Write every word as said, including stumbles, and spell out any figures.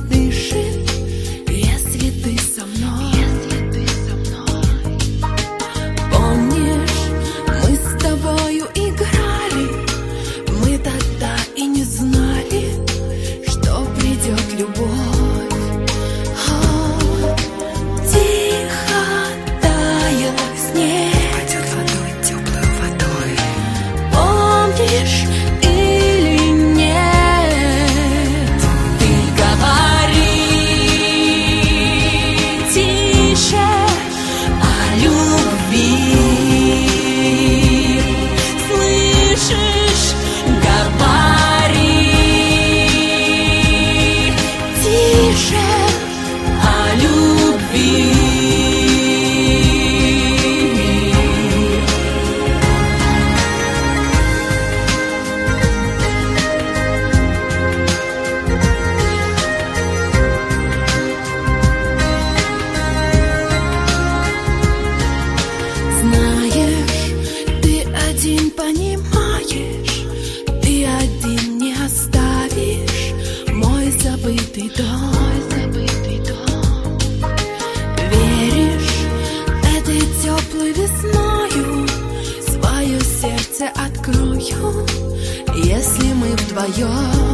дышит, если ты со мной. Помнишь, мы с тобою играли, мы тогда и не знали, что придет любовь. Или нет, ты говори тише о любви. Слышишь, говори тише о любви. Понимаешь, ты один не оставишь мой забытый дом, мой забытый дом. Веришь, этой теплой весною свое сердце открою, если мы вдвоем.